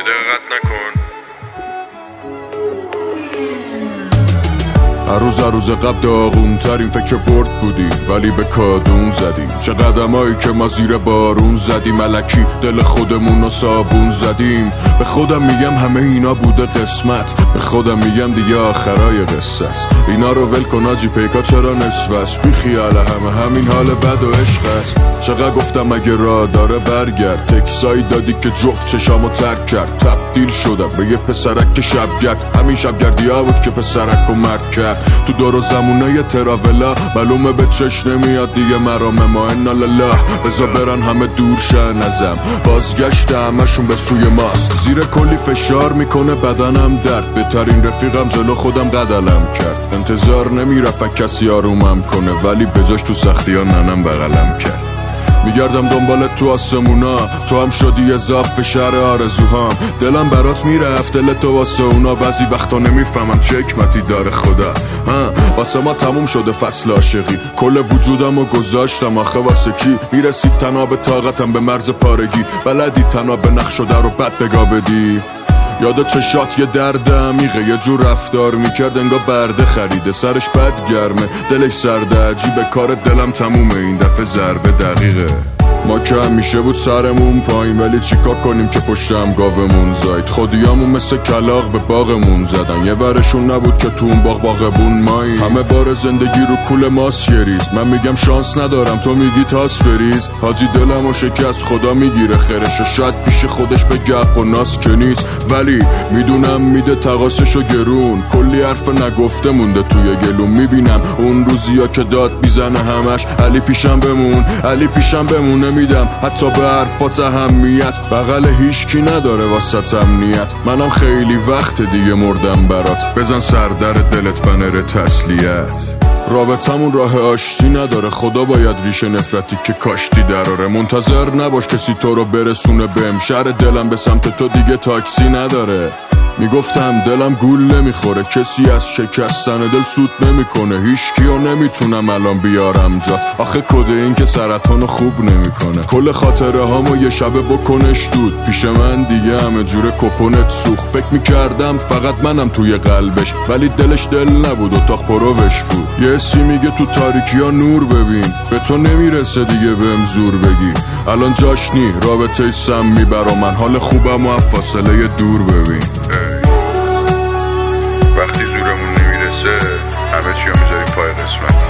دقت نکن. هر روز قبل داغون ترین فکر برد بودیم، ولی به کادون زدیم. چه قدمایی که ما زیر بارون زدیم، الکی دل خودمون رو صابون زدیم. به خودم میگم همه اینا بوده قسمت، به خودم میگم دیگه آخرای قصه است. اینا رو ول کن آجی، پیکا چرا نصف است؟ بی خیال همین حال بد و عشق است. چقدر گفتم اگه راه داره برگرد، تکسایی دادی که جفت چشامو ترک کرد. تبدیل شدم به یه پسرک که شبگرد، همین شبگردی ها بود که پسرک و مرد کرد. تو دور و زمونه تراولا معلومه به چش نمیاد دیگه مرامه ما انا لله. بزا برن همه دور شن ازم، بازگشت همشون به سوی ماست. زیر کلی فشار میکنه بدنم درد، بهترین رفیقم جلو خودم قدلم کرد. انتظار نمیرفت کسی آرومم کنه، ولی بجاش تو سختی ها ننم بغلم کرد. میگردم دنبالت تو آسمونا، تو هم شدی اضافه شهر آرزوهام. دلم برات میرفت دل تو واسه اونا، بعضی وقتا نمیفهمم چه حکمتی داره خدا. واسه ما تموم شده فصل عاشقی، کل وجودم رو گذاشتم آخه واسه کی؟ میرسید تنها به طاقتم به مرز پارگی، بلدی تنها به نقش شده رو بد بگا بدی. یاد چشات یه درد عمیقه، یه جور رفتار میکرد انگار برده خریده. سرش بد گرمه دلش سرده عجیبه، کار دلم تمومه این دفعه ضربه دقیقه. ما که همیشه بود سرمون پایین، ولی چیکار کنیم که پشتم گاومون زاید. خودیامون مثل کلاغ به باغمون زدن، یه ورشون نبود که تو اون باغبون مایی. همه بار زندگی رو کول ماست یه ریز، من میگم شانس ندارم تو میگی تاس بریز. حاجی دلم و شکست خدا میگیره خیرشو، شاید پیش خودش به گق و ناس که نیست، ولی میدونم میده تقاسشو گرون. کلی حرف نگفته مونده توی گلوم، میبینم اون روزیا که داد بیزنه همش علی پیشم بمون، علی پیشم بمون. نمیدم حتی به حرفات اهمیت، بغل هیچکی نداره واسه امنیت. منم خیلی وقت دیگه مردم برات، بزن سر در دلت بنر تسلیت. رابطمون راه آشتی نداره، خدا باید ریشه نفرتی که کاشتی دراره. منتظر نباش کسی تو رو برسونه بهم، شهر دلم به سمت تو دیگه تاکسی نداره. میگفتم دلم گول نمیخوره، کسی از شکستن دل سود نمیکنه. هیچکیو نمیتونم الان بیارم جات، آخه کده این که سرطانو خوب نمیکنه. کل خاطره هامو یه شبه بکنش دود، پیش من دیگه همه جوره کپونت سوخ. فکر میکردم فقط منم توی قلبش، ولی دلش دل نبود اتاق پروش بود. یه حسی میگه تو تاریکی ها نور ببین، به تو نمیرسه دیگه بهم زور بگی. الان جاش نی رابطه سمی برا من، حال خوبم و فاصله دور ببین. وقتی زورمون نمیرسه همه چی رو میذاریم پای قسمت.